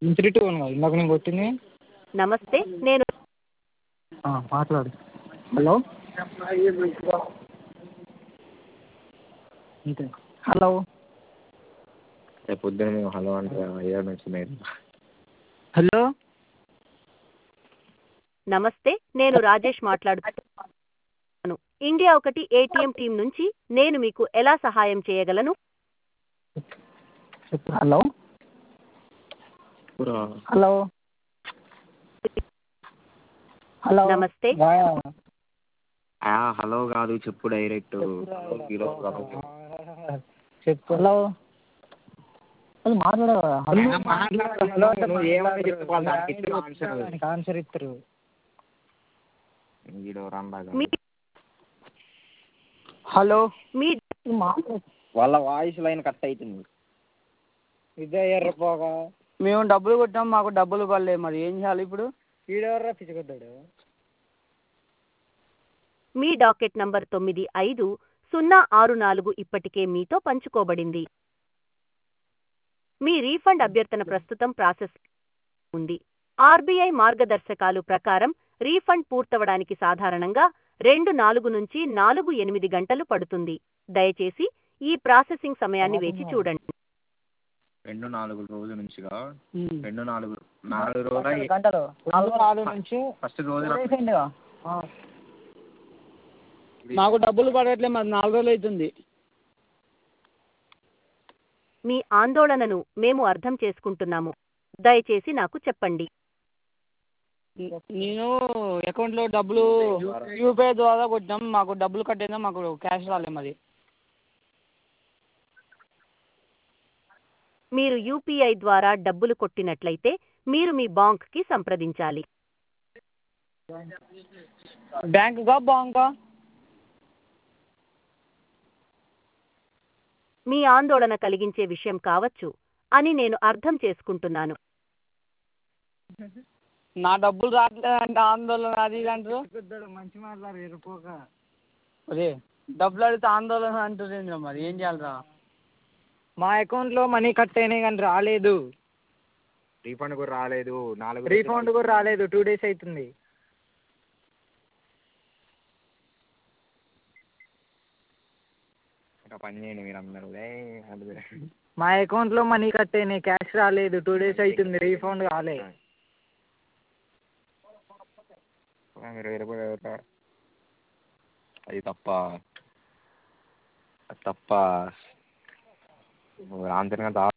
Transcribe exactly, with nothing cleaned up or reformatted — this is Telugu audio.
త్రీ టూ వన్ కాదు ఇందాక నేను కొట్టింది. నమస్తే, నేను ఆ, మాట్లాడు. హలో అంతే. హలో రేపు పొద్దున్న మేము హలో అంటే ఏడు నుంచి హలో నమస్తే, నేను రాజేష్ మాట్లాడుతున్నాను. ఇండియా ఒకటి ఏటీఎం టీం నుంచి నేను మీకు ఎలా సహాయం చేయగలను? చెప్పు. హలో హలో హలో నమస్తే. హలో కాదు చెప్పు డైరెక్ట్ చెప్పు. హలో అది మాట్లాడవా? ఆన్సర్ ఇస్తారు. మీ హలో మీ వాళ్ళ వాయిస్ లైన్ కట్ అవుతుంది. ఇదే ఎర్రపోగా మేము డబ్బులు కొట్టాం, మాకు డబ్బులు పడలేదు, మరి ఏం చేయాలి ఇప్పుడు? ఈడెవర్రా పిచ్చికొద్దాడు. మీ డాకెట్ నంబర్ తొమ్మిది ఐదు సున్నా ఆరు నాలుగు ఇప్పటికే మీతో పంచుకోబడింది. మీ రీఫండ్ అభ్యర్థన ప్రస్తుతం ప్రాసెస్ ఉంది. ఆర్బీఐ మార్గదర్శకాలు ప్రకారం రీఫండ్ పూర్తవడానికి సాధారణంగా రెండు నాలుగు నుంచి నాలుగు ఎనిమిది గంటలు పడుతుంది. దయచేసి ఈ ప్రాసెసింగ్ సమయాన్ని వేచి చూడండి. రెండు నాలుగు రోజుల నుంచి రెండు నాలుగు నాలుగు రోజులు గంటలు నాలుగు నుంచి ఫస్ట్ రోజు మాకు డబ్బులు పడట్లేదు, మరి నాలుగు రోజులు అవుతుంది. మీ ఆందోళనను మేము అర్థం చేసుకుంటున్నాము. దయచేసి నాకు చెప్పండి. నేను అకౌంట్లో డబ్బులు యూపీఐ ద్వారా కొట్టాం, మాకు డబ్బులు కట్టేదా, మాకు క్యాష్ రాలేదు. మరి మీరు యూపీఐ ద్వారా డబ్బులు కొట్టినట్లయితే మీరు మీ బాంక్కి సంప్రదించాలి. బ్యాంకుగా బాంకా? మీ ఆందోళన కలిగించే విషయం కావచ్చు అని నేను అర్థం చేసుకుంటున్నాను. నా డబ్బులు రావట్లేదు అంటే ఆందోళన అది ఇది అంటారు. మంచి మాట్లాడు ఎరుపోక. అదే డబ్బులు అడిగితే ఆందోళన అంటారు. మరి ఏం చేయాలరా? మా అకౌంట్లో మనీ కట్ అయినాయి కానీ రాలేదు. రీఫండ్ కూడా రాలేదు. నాలుగు రీఫండ్ కూడా రాలేదు. టూ డేస్ అవుతుంది. పని చేయండి మీరు అందరూ. మా అకౌంట్లో మనీ కట్ అయినాయి, క్యాష్ రాలేదు. టూ డేస్ అవుతుంది, రీఫండ్ కాలే. మీరు వేరే అది తప్ప తప్ప రాంతరంగా